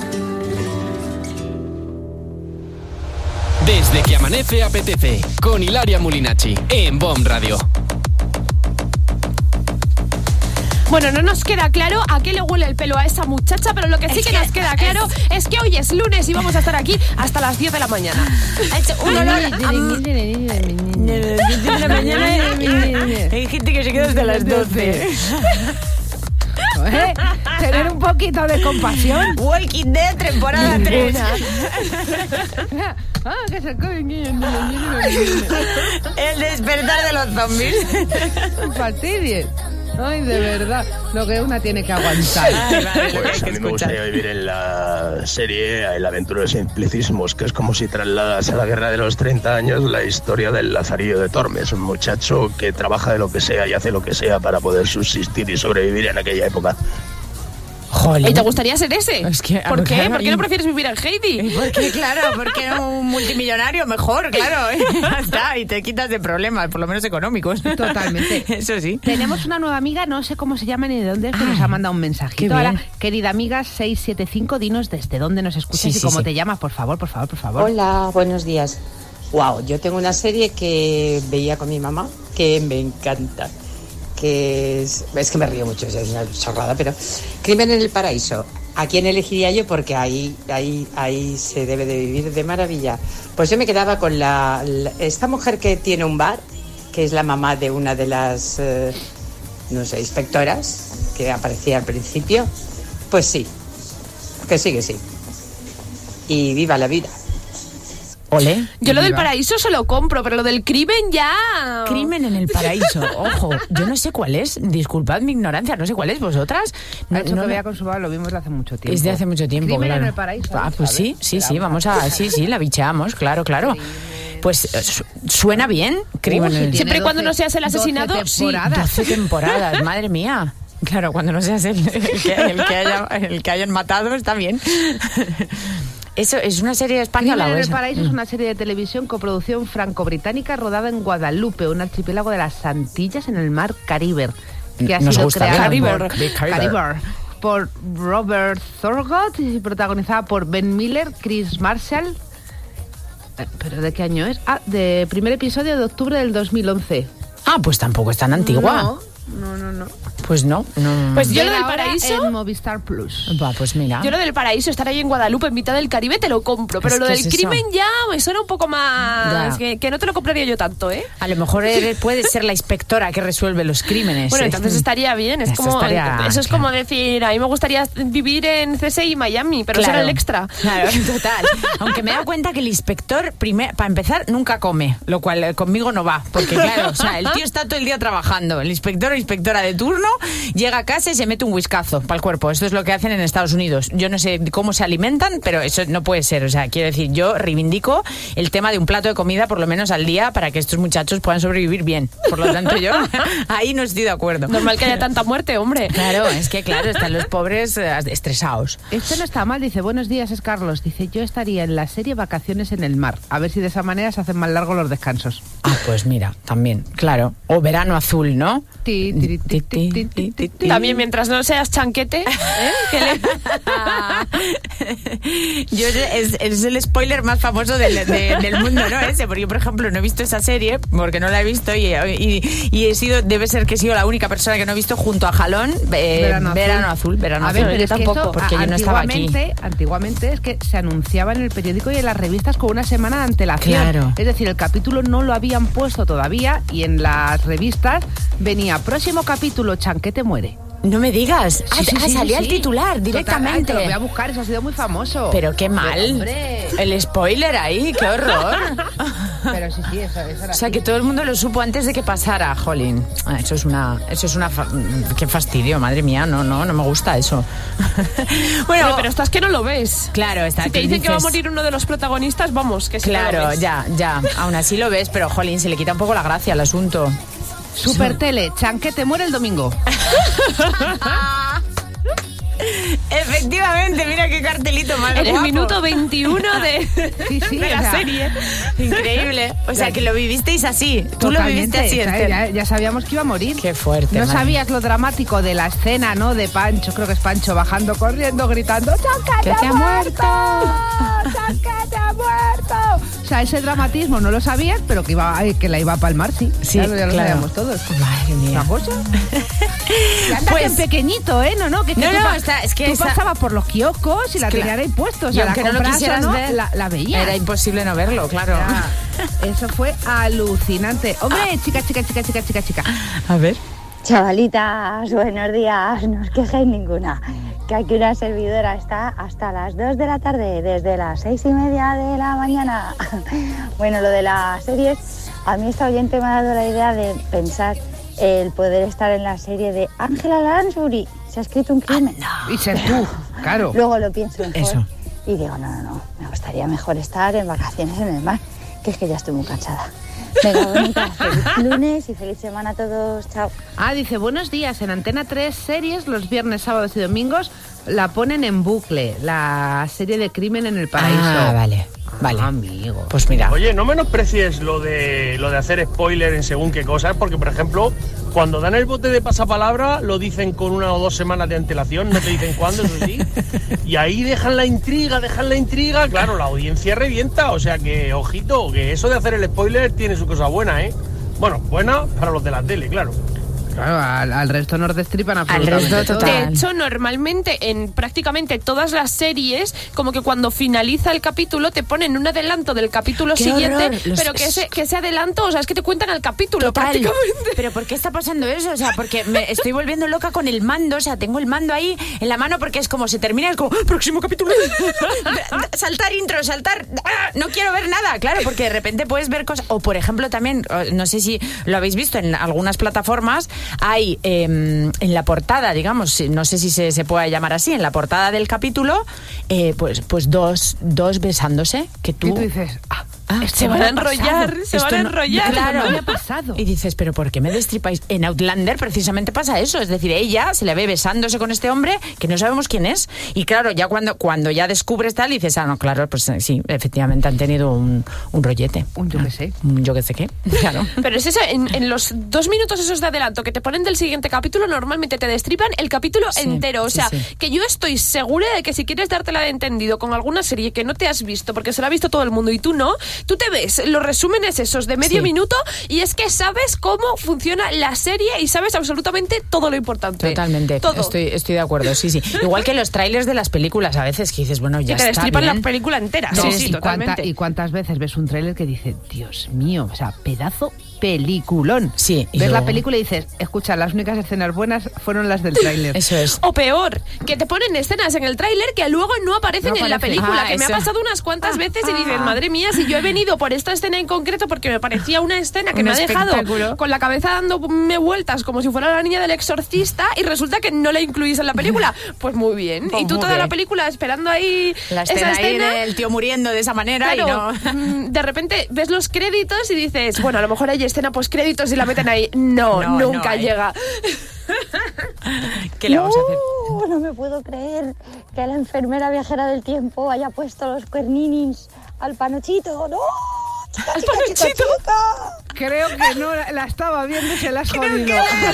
Desde que amanece apetece, con Hilaria Molinacci, en BOM Radio. Bueno, no nos queda claro a qué le huele el pelo a esa muchacha, pero lo que sí que nos queda claro es que hoy es lunes y vamos a estar aquí hasta las 10 de la mañana. Un olor hay gente que se queda hasta las 12. Tener un poquito de compasión. Walking Dead, temporada 3. Que se El despertar de los zombies. Fastidies. Ay, de verdad, lo que una tiene que aguantar. Pues a mí me gustaría vivir en la serie El aventurero de simplicismos, que es como si trasladas a la guerra de los 30 años la historia del Lazarillo de Tormes, un muchacho que trabaja de lo que sea y hace lo que sea para poder subsistir y sobrevivir en aquella época. ¿Y te gustaría ser ese? Es que, ¿Por qué? ¿Por qué no prefieres vivir en Heidi? Porque, claro, porque no un multimillonario mejor, claro. Ya está, y te quitas de problemas, por lo menos económicos. Totalmente. Eso sí. Tenemos una nueva amiga, no sé cómo se llama ni de dónde es, que nos ha mandado un mensajito. Ahora, querida amiga 675, dinos desde dónde nos escuchas y cómo te llamas, por favor. Hola, buenos días. Wow, yo tengo una serie que veía con mi mamá que me encanta. Que es que me río mucho, es una chorrada, pero Crimen en el Paraíso. ¿A quién elegiría yo? Porque ahí se debe de vivir de maravilla. Pues yo me quedaba con esta mujer que tiene un bar, que es la mamá de una de las, inspectoras, que aparecía al principio. Pues sí, que sí. Y viva la vida. Ole. Yo lo del paraíso se lo compro, pero lo del crimen ya... Crimen en el paraíso, ojo, yo no sé cuál es, disculpad mi ignorancia, no sé cuál es, ¿vosotras? No que vea con su bar, lo vimos de hace mucho tiempo. Es de hace mucho tiempo, Crimen claro. en el paraíso. Pues sí, vamos a... Sí, la bicheamos, claro. Pues suena bien, Crimen en el... Siempre y cuando no seas el asesinado, 12 temporadas, madre mía. Claro, cuando no seas el que hayan matado, está bien. ¿Eso es una serie española? Crimen en el Paraíso es una serie de televisión coproducción franco-británica rodada en Guadalupe, un archipiélago de las Antillas en el mar Caribe, que ha sido creada por Robert Thurgot y protagonizada por Ben Miller, Chris Marshall. ¿Pero de qué año es? De primer episodio de octubre del 2011. Pues tampoco es tan antigua. No. Pues no. Pues yo lo del paraíso... en Movistar Plus. Pues mira. Yo lo del paraíso, estar ahí en Guadalupe, en mitad del Caribe, te lo compro. Pero lo del crimen ya me suena un poco más... Que no te lo compraría yo tanto, ¿eh? A lo mejor puede ser la inspectora que resuelve los crímenes. Bueno, entonces estaría bien. Eso es como decir, a mí me gustaría vivir en CSI y Miami, pero ser el extra. Claro, total. Aunque me he dado cuenta que el inspector, para empezar, nunca come, lo cual conmigo no va. Porque claro, el tío está todo el día trabajando. El inspector o inspectora de turno llega a casa y se mete un whiskazo para el cuerpo. Esto es lo que hacen en Estados Unidos. Yo no sé cómo se alimentan, pero eso no puede ser. Quiero decir, yo reivindico el tema de un plato de comida por lo menos al día para que estos muchachos puedan sobrevivir bien. Por lo tanto, yo ahí no estoy de acuerdo. Normal que haya tanta muerte, hombre. Claro, están los pobres estresados. Esto no está mal, dice, buenos días, es Carlos. Dice, yo estaría en la serie Vacaciones en el Mar. A ver si de esa manera se hacen más largos los descansos. Pues mira, también, claro. O Verano Azul, ¿no? También mientras no seas chanquete. Es el spoiler más famoso del mundo, ¿no? Porque yo, por ejemplo, no he visto esa serie porque no la he visto y debe ser que he sido la única persona que no he visto junto a Jalón Verano Azul. A ver, pero tampoco, porque yo no estaba aquí. Antiguamente es que se anunciaba en el periódico y en las revistas con una semana de antelación. Claro. Es decir, el capítulo no lo habían puesto todavía y en las revistas venía próximo capítulo, Chanquete muere. No me digas. Salía el titular directamente. Te lo voy a buscar, eso ha sido muy famoso. Pero qué mal. Hombre. El spoiler ahí, qué horror. Pero sí, eso era O sea, que todo el mundo lo supo antes de que pasara, jolín. Eso es una qué fastidio, madre mía, no me gusta eso. Bueno, pero estás que no lo ves. Claro, está. Si te dicen que va a morir uno de los protagonistas, vamos, que sí. Claro, ya, aún así lo ves, pero jolín, se le quita un poco la gracia al asunto. Supertele, Chanquete muere el domingo. Efectivamente, mira qué cartelito más en guapo. el minuto 21 de la serie. Increíble. O sea, que lo vivisteis así. Tú lo viviste así, Esther. Ya sabíamos que iba a morir. Qué fuerte. No sabías lo dramático de la escena, ¿no? De Pancho, creo que es Pancho, bajando, corriendo, gritando ¡Chanquete ha muerto! ¡Chanquete ha muerto! O sea, ese dramatismo no lo sabías, pero que la iba a palmar, sí. Sí, ya lo sabíamos todos. Madre mía. Una cosa. Y andas en pequeñito, ¿eh? No, que tú pasabas por los kioscos y la tenían ahí puestos. Y aunque no lo quisieras ver, la veías. Era imposible no verlo, claro. Ya. Eso fue alucinante. Hombre, chica. A ver. Chavalitas, buenos días. No os quejéis ninguna. Que aquí una servidora está hasta las 2 de la tarde, desde las 6:30 de la mañana. Bueno, lo de las series, a mí esta oyente me ha dado la idea de pensar el poder estar en la serie de Angela Lansbury. Se ha escrito un crimen. Y ser tú, claro. Luego lo pienso mejor. Eso. Y digo, no. Me gustaría mejor estar en vacaciones en el mar, que es que ya estoy muy cansada. Venga, bonita, feliz lunes y feliz semana a todos. Chao. Dice, buenos días. En Antena 3 series, los viernes, sábados y domingos, la ponen en bucle. La serie de Crimen en el Paraíso. Vale. Amigo. Pues mira. Oye, no menosprecies lo de hacer spoiler en según qué cosas, porque, por ejemplo, cuando dan el bote de pasapalabra, lo dicen con 1 o 2 semanas de antelación, no te dicen cuándo, eso sí. Y ahí dejan la intriga, claro, la audiencia revienta, o sea que, ojito, que eso de hacer el spoiler tiene su cosa buena, ¿eh? Bueno, buena para los de la tele, claro. Claro, al resto nos destripan absolutamente. Al resto, todo. De hecho, normalmente en prácticamente todas las series, como que cuando finaliza el capítulo te ponen un adelanto del capítulo siguiente, pero que ese adelanto, o sea, es que te cuentan el capítulo prácticamente. Pero ¿por qué está pasando eso? O sea, porque me estoy volviendo loca con el mando, o sea, tengo el mando ahí en la mano porque es como se termina, es como próximo capítulo. Saltar intro, no quiero ver nada, claro, porque de repente puedes ver cosas. O por ejemplo también, no sé si lo habéis visto en algunas plataformas, hay en la portada, digamos, no sé si se puede llamar así, en la portada del capítulo, pues dos besándose, que tú dices, se van a enrollar, Claro, no me ha pasado. Y dices, pero ¿por qué me destripáis? En Outlander precisamente pasa eso, es decir, ella se le ve besándose con este hombre que no sabemos quién es, y claro, ya cuando ya descubres tal, dices, no, claro, pues sí, efectivamente han tenido un rollete. Yo qué sé qué, claro. Pero es eso, en los 2 minutos esos de adelanto que te ponen del siguiente capítulo, normalmente te destripan el capítulo entero, o sea, que yo estoy segura de que si quieres dártela de entendido con alguna serie que no te has visto, porque se la ha visto todo el mundo y tú no, tú te ves los resúmenes esos de medio minuto y es que sabes cómo funciona la serie y sabes absolutamente todo lo importante. Totalmente, todo. Estoy de acuerdo, sí. Igual que los trailers de las películas a veces que dices, bueno, ya está bien. Te destripan la película entera, sí, totalmente. ¿Y cuántas veces ves un tráiler que dice, Dios mío, o sea, pedazo peliculón? Sí. Ves la película y dices, escucha, las únicas escenas buenas fueron las del tráiler. Eso es. O peor, que te ponen escenas en el tráiler que luego no aparecen en la película, que me ha pasado unas cuantas veces y dices, madre mía, si yo he venido por esta escena en concreto porque me parecía una escena que me ha dejado con la cabeza dándome vueltas como si fuera la niña del Exorcista y resulta que no la incluís en la película. Pues muy bien. Pues y tú toda la película esperando ahí la escena ahí del tío muriendo de esa manera, claro, y no. De repente ves los créditos y dices, bueno, a lo mejor hay escena post créditos y la meten ahí. No, nunca llega. ¿Qué le vamos a hacer? No me puedo creer que la enfermera viajera del tiempo haya puesto los cuerninins al Panochito. ¡No! Chica. Creo que no la estaba viendo y se la has jodido.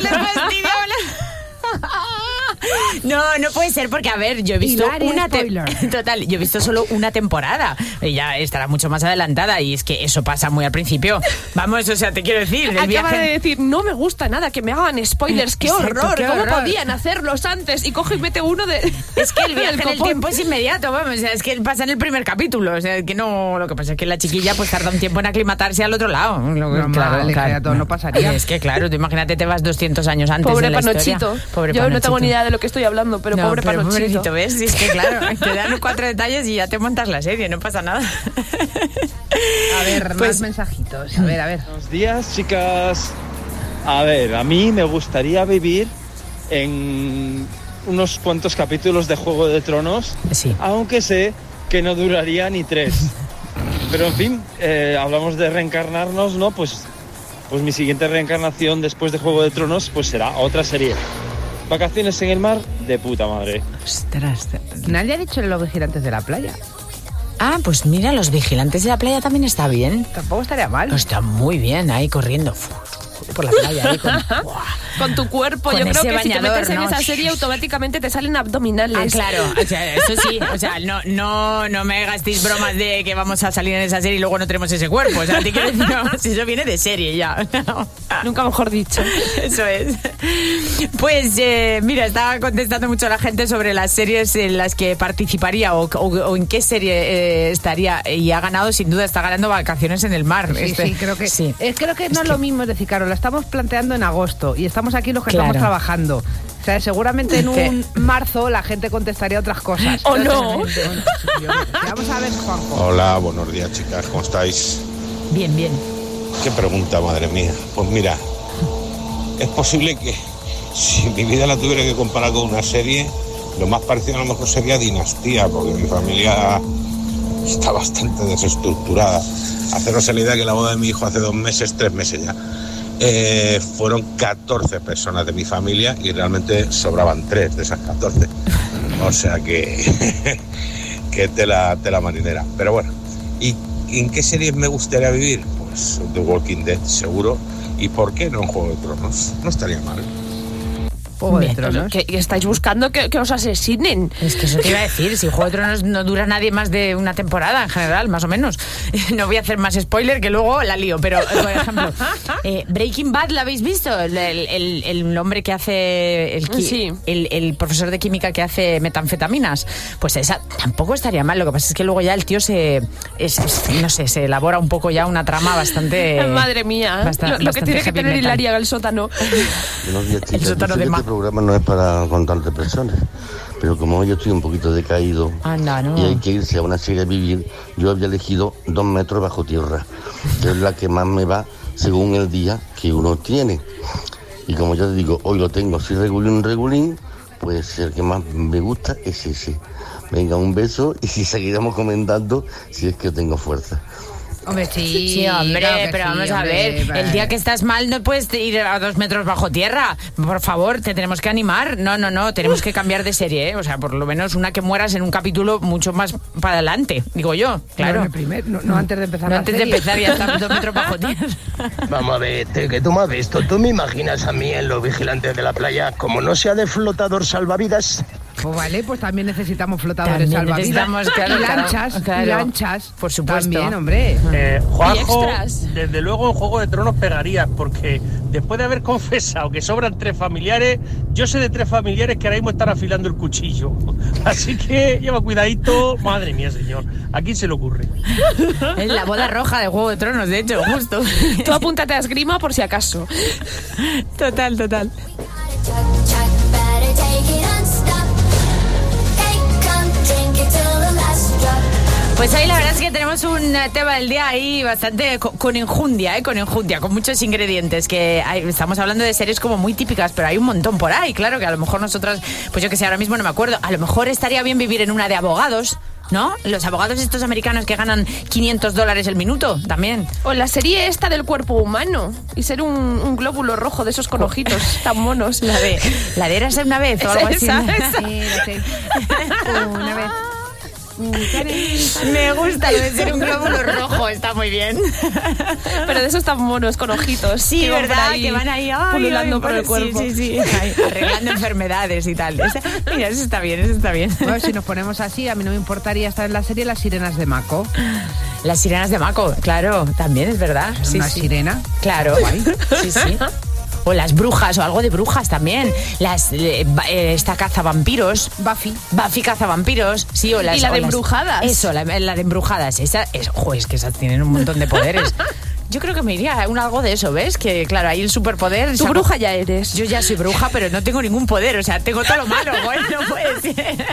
No puede ser porque, a ver, yo he visto yo he visto solo una temporada. Ella estará mucho más adelantada y es que eso pasa muy al principio. Vamos, o sea, te quiero decir, acaba de decir, no me gusta nada que me hagan spoilers. ¡Qué horror! ¿Cómo podían hacerlos antes? Y coge y mete uno de... Es que el viaje en el tiempo es inmediato, vamos, o sea, es que pasa en el primer capítulo, o sea, que no, lo que pasa es que la chiquilla pues tarda un tiempo en aclimatarse al otro lado. Claro, no pasaría. Es que claro, tú imagínate, te vas 200 años antes Pobre de la Panochito. historia. Pobre Yo Panochito. no tengo ni idea de lo que estoy hablando, pero pobre Panochito. Pobrecito, ¿ves? Si es que claro, te dan 4 detalles y ya te montas la serie, no pasa nada. A ver, más mensajitos. A ver. Buenos días, chicas. A ver, a mí me gustaría vivir en unos cuantos capítulos de Juego de Tronos, aunque sé que no duraría ni 3. Pero en fin, hablamos de reencarnarnos, ¿no? Pues mi siguiente reencarnación después de Juego de Tronos pues será otra serie. Vacaciones en el mar, de puta madre. Ostras, nadie ha dicho Los Vigilantes de la Playa. Ah, pues mira, Los Vigilantes de la Playa también está bien. Tampoco estaría mal. Está muy bien, ahí corriendo por la playa. Ahí con tu cuerpo. Yo creo que bañador, si te metes en esa serie automáticamente te salen abdominales. Ah, claro, o sea, eso sí. O sea, no me gastéis bromas de que vamos a salir en esa serie y luego no tenemos ese cuerpo. O sea, te quiero decir, si eso viene de serie ya. Nunca mejor dicho. Eso es. Pues mira, estaba contestando mucho la gente sobre las series en las que participaría o en qué serie estaría, y ha ganado, sin duda, está ganando Vacaciones en el mar. Sí, creo que sí. Creo que no es lo mismo, es decir, claro, la estamos planteando en agosto y estamos aquí los que estamos trabajando. O sea, seguramente en un marzo la gente contestaría otras cosas. ¿O no? Vamos a ver, Juanjo. Hola, buenos días, chicas, ¿cómo estáis? Bien. Qué pregunta, madre mía. Pues mira, es posible que si mi vida la tuviera que comparar con una serie, lo más parecido a lo mejor sería Dinastía, porque mi familia está bastante desestructurada. Haceros la idea que la boda de mi hijo hace 3 meses ya. Fueron 14 personas de mi familia y realmente sobraban 3 de esas 14. O sea que tela marinera. Pero bueno, ¿y en qué series me gustaría vivir? Pues The Walking Dead, seguro. ¿Y por qué no en Juego de Tronos? No estaría mal. Juego de Tronos. Que estáis buscando que os asesinen. Es que eso te iba a decir, si Juego de Tronos no dura nadie más de una temporada en general, más o menos. No voy a hacer más spoiler que luego la lío, pero por ejemplo, Breaking Bad, ¿la habéis visto? El hombre que hace el profesor de química que hace metanfetaminas, pues esa tampoco estaría mal. Lo que pasa es que luego ya el tío se elabora un poco ya una trama bastante. Madre mía, lo que tiene que tener Hilaria en el sótano. Buenos días, chicas. El sótano de Este programa no es para contar depresiones, pero como yo estoy un poquito decaído y hay que irse a una serie a vivir, yo había elegido 2 metros bajo tierra, que es la que más me va según el día que uno tiene. Y como ya te digo, hoy lo tengo así regulín, pues el que más me gusta es ese. Venga, un beso y seguiremos comentando si es que tengo fuerza. Hombre, sí, hombre, claro, pero vamos a ver, el día que estás mal no puedes ir a 2 metros bajo tierra. Por favor, te tenemos que animar. No, tenemos que cambiar de serie, ¿eh? O sea, por lo menos una que mueras en un capítulo mucho más para adelante, digo yo, claro. No antes de empezar la serie. Antes de empezar ya está 2 metros bajo tierra. Vamos a ver, que tú me has visto. ¿Tú me imaginas a mí en Los Vigilantes de la Playa como no sea de flotador salvavidas? Pues vale, pues también necesitamos flotadores salvavidas. Y lanchas, por supuesto. También, hombre. Juanjo, desde luego en Juego de Tronos pegarías, porque después de haber confesado que sobran 3 familiares, yo sé de 3 familiares que ahora mismo están afilando el cuchillo. Así que lleva cuidadito. Madre mía, señor, ¿a quién se le ocurre? Es la boda roja de Juego de Tronos, de hecho, justo. Tú apúntate a esgrima por si acaso. Total. Pues ahí la verdad es que tenemos un tema del día ahí bastante con enjundia, con muchos ingredientes, que estamos hablando de series como muy típicas, pero hay un montón por ahí, claro, que a lo mejor nosotras, pues yo que sé, ahora mismo no me acuerdo, a lo mejor estaría bien vivir en una de abogados, ¿no? Los abogados estos americanos que ganan $500 el minuto, también. O la serie esta del cuerpo humano, y ser un glóbulo rojo de esos con ojitos tan monos. La de Érase una vez o algo así. Esa. Una vez. Me gusta lo de ser un glóbulo rojo, está muy bien. Pero de esos tan monos con ojitos. Sí, ¿verdad? Que van ahí pululando por el cuerpo. Sí. Arreglando enfermedades y tal. Mira, eso está bien. Bueno, si nos ponemos así, a mí no me importaría estar en la serie Las Sirenas de Mako. Las Sirenas de Mako, claro, también es verdad. Una sirena. Claro. Guay. Sí. O las brujas, o algo de brujas también. Esta cazavampiros. Buffy cazavampiros. Sí, y la de embrujadas. Eso, la de embrujadas. Es que esas tienen un montón de poderes. Yo creo que me iría a algo de eso, ¿ves? Que claro, ahí el superpoder... Tu bruja ya eres. Yo ya soy bruja, pero no tengo ningún poder, o sea, tengo todo lo malo, bueno, no puede ser.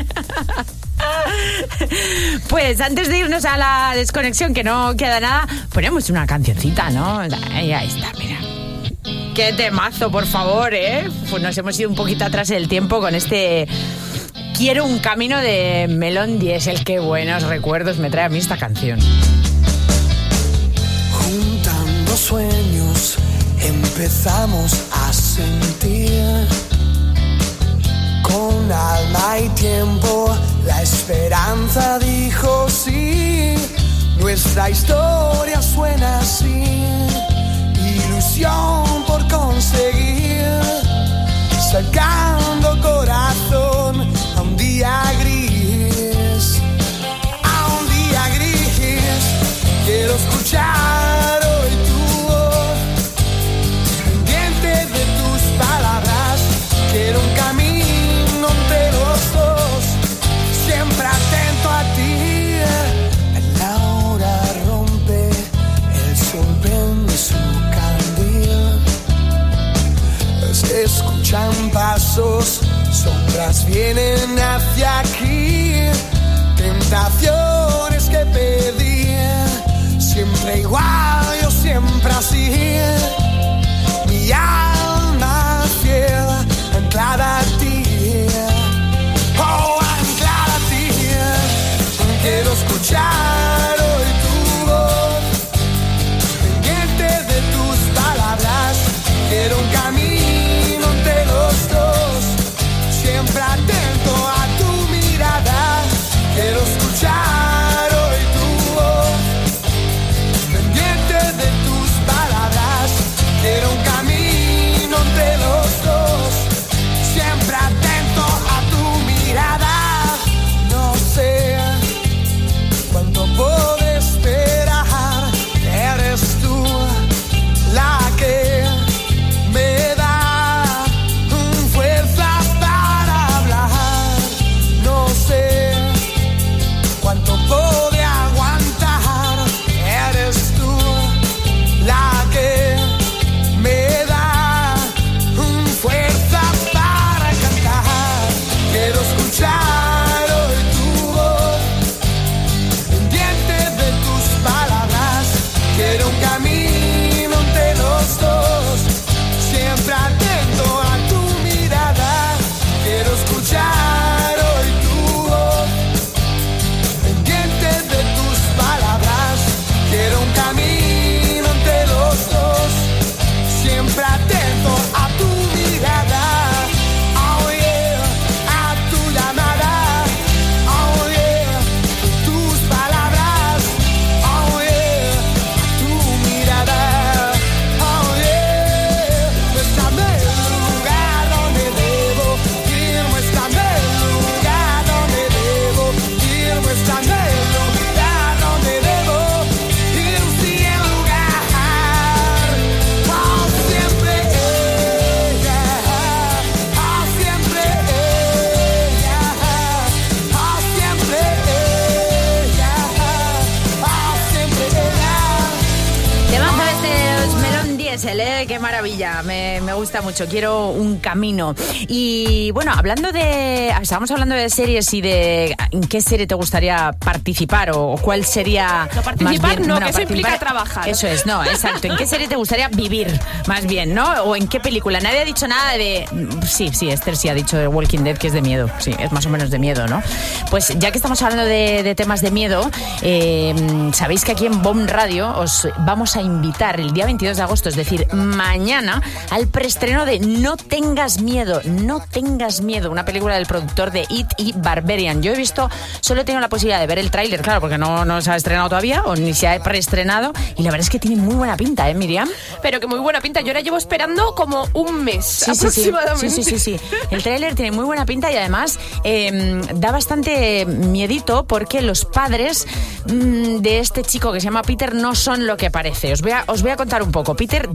Pues antes de irnos a la desconexión, que no queda nada, ponemos una cancioncita, ¿no? Ahí está, mira. Qué temazo, por favor, ¿eh? Pues nos hemos ido un poquito atrás del tiempo con este... Quiero un camino de Melón Diesel. Qué buenos recuerdos me trae a mí esta canción. Juntando sueños empezamos a sentir, con alma y tiempo la esperanza dijo sí. Nuestra historia suena así, ilusión por conseguir, sacando corazón a un día gris, a un día gris. Quiero escuchar hoy tu voz, pendiente de tus palabras. Quiero un camino entre los dos, siempre atento a ti. La hora rompe, el sol prende su candil. Se escuchan pasos, sombras vienen hacia aquí. Tentaciones que pedí, siempre igual, yo siempre así. Mi alma fiel, anclada a ti. Oh, anclada a ti. Quiero escuchar hoy tu voz, pendiente de tus palabras. Quiero un camino entre los dos, siempre atento a tu mirada. Quiero escuchar hoy tu voz, pendiente de tus palabras. Quiero un camino entre los dos, siempre atento a tu mirada. No sé cuánto puedo esperar, eres tú la que me da fuerza para hablar. No sé cuánto podré aguantar, eres tú la que me da fuerza para cantar. Quiero escuchar hoy tu voz, pendiente de tus palabras. Quiero un camino entre los dos, siempre atento a tu mirada. Quiero escuchar hoy tu voz, pendiente de tus palabras. Quiero un camino entre los dos, siempre atento a tu mirada. Oh yeah, a tu llamada. Oh yeah, tus palabras. Oh yeah, tu mirada. Oh yeah, muéstrame el lugar donde debo ir. Muéstrame el lugar donde debo ir. Muéstrame el lugar donde debo ir. Sí, el lugar. Oh, siempre ella. Oh, siempre ella. Oh, siempre ella. Oh, siempre ella. Temazo este de los Melón Diesel, ¿eh? Qué maravilla, me gusta mucho. Quiero un camino. Y bueno, estábamos hablando de series y de en qué serie te gustaría participar o cuál sería... No, participar no, que eso implica trabajar. Eso es, no, exacto. ¿En qué serie te gustaría vivir, más bien, no? O en qué película. Nadie ha dicho nada de... Sí, Esther sí ha dicho de Walking Dead, que es de miedo. Sí, es más o menos de miedo, ¿no? Pues ya que estamos hablando de temas de miedo, sabéis que aquí en BOM Radio os vamos a invitar el día 22 de agosto, es decir, mañana, al preestreno de No tengas miedo, una película del productor de It y Barbarian. Yo solo he tenido la posibilidad de ver el tráiler, claro, porque no se ha estrenado todavía, o ni se ha preestrenado, y la verdad es que tiene muy buena pinta, ¿eh, Miriam? Pero que muy buena pinta. Yo la llevo esperando como un mes aproximadamente. Sí. El tráiler tiene muy buena pinta y además da bastante miedito porque los padres de este chico que se llama Peter no son lo que parece. Os voy a contar un poco. Peter, de 8 años,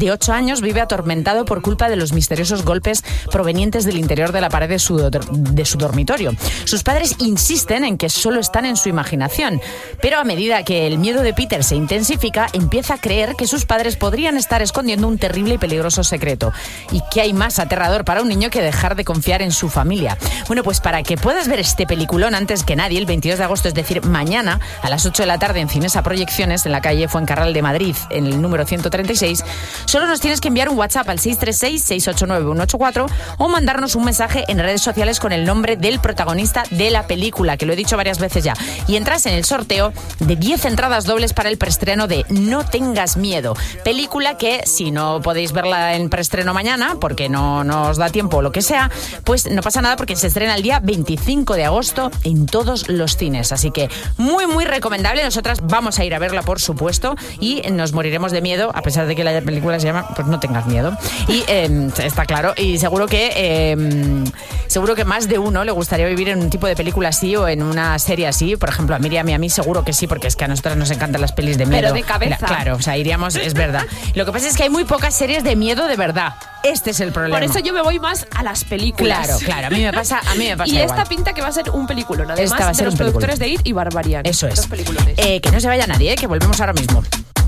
años vive atormentado por culpa de los misteriosos golpes provenientes del interior de la pared de su dormitorio. Sus padres insisten en que solo están en su imaginación, pero a medida que el miedo de Peter se intensifica, empieza a creer que sus padres podrían estar escondiendo un terrible y peligroso secreto. ¿Y qué hay más aterrador para un niño que dejar de confiar en su familia? Bueno, pues para que puedas ver este peliculón antes que nadie, el 22 de agosto, es decir, mañana, a las 8 de la tarde en Cinesa Proyecciones, en la calle Fuencarral de Madrid, en el número 136, solo nos tienes que enviar un WhatsApp al 636-689-184 o mandarnos un mensaje en redes sociales con el nombre del protagonista de la película, que lo he dicho varias veces ya, y entras en el sorteo de 10 entradas dobles para el preestreno de No tengas miedo, película que, si no podéis verla en preestreno mañana, porque no os da tiempo o lo que sea, pues no pasa nada porque se estrena el día 25 de agosto en todos los cines, así que muy muy recomendable. Nosotras vamos a ir a verla, por supuesto, y nos moriremos de miedo, a pesar de que la película se llama pues No tengas miedo, y está claro, y seguro que más de uno le gustaría vivir en un tipo de película así o en una serie así. Por ejemplo, a Miriam y a mí seguro que sí, porque es que a nosotras nos encantan las pelis de miedo. Pero de cabeza. Claro, o sea, iríamos, es verdad. Lo que pasa es que hay muy pocas series de miedo de verdad. Este es el problema. Por eso yo me voy más a las películas. Claro, a mí me pasa y igual. esta pinta que va a ser un peliculón, además de los productores de It y Barbarian. Eso es. Dos peliculones. Que no se vaya nadie, que volvemos ahora mismo.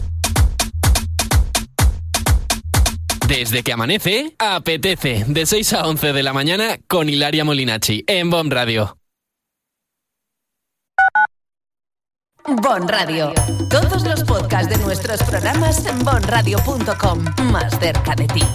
Desde que amanece, apetece. De 6 a 11 de la mañana con Hilaria Molinacci en Bon Radio. Bon Radio. Todos los podcasts de nuestros programas en bonradio.com. Más cerca de ti.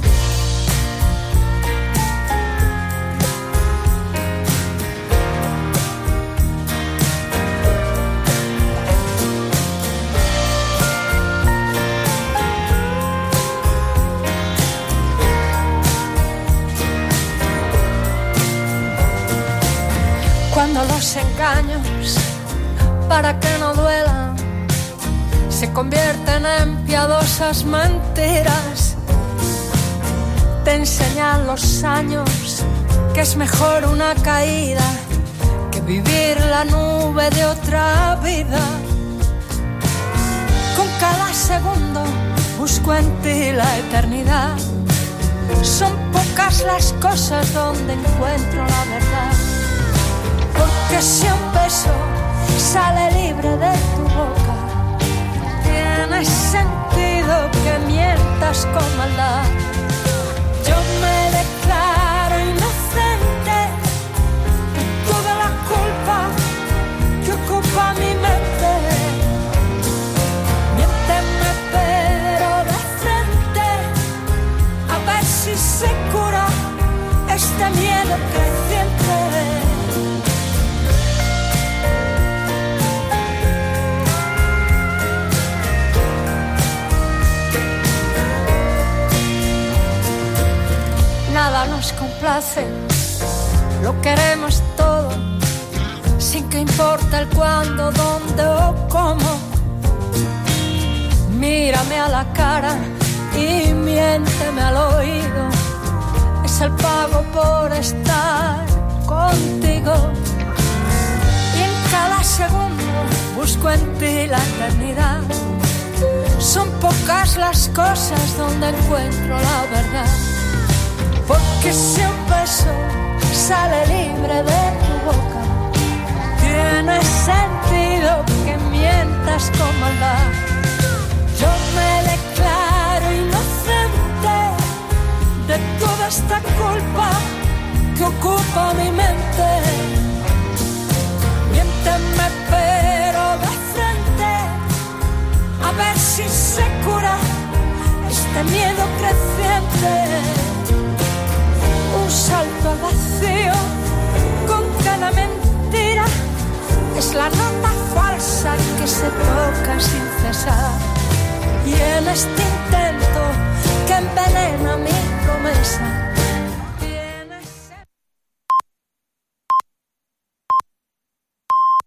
Cuando los engaños, para que no duelan, se convierten en piadosas mentiras. Te enseñan los años que es mejor una caída que vivir la nube de otra vida. Con cada segundo busco en ti la eternidad. Son pocas las cosas donde encuentro la verdad. Porque si un beso sale libre de tu boca, tiene sentido que mientas con maldad. Yo me declaro inocente de toda la culpa que ocupa mi mente. Miénteme pero de frente, a ver si se cura este miedo creciente. Nada nos complace, lo queremos todo, sin que importe el cuándo, dónde o cómo. Mírame a la cara y miénteme al oído, es el pago por estar contigo. Y en cada segundo busco en ti la eternidad. Son pocas las cosas donde encuentro la verdad. Porque si un beso sale libre de tu boca, tiene sentido que mientas con maldad. Yo me declaro inocente de toda esta culpa que ocupa mi mente. Miénteme pero de frente, a ver si se cura este miedo creciente. Un salto al vacío con cada mentira es la nota falsa que se toca sin cesar. Y en este intento que envenena mi promesa,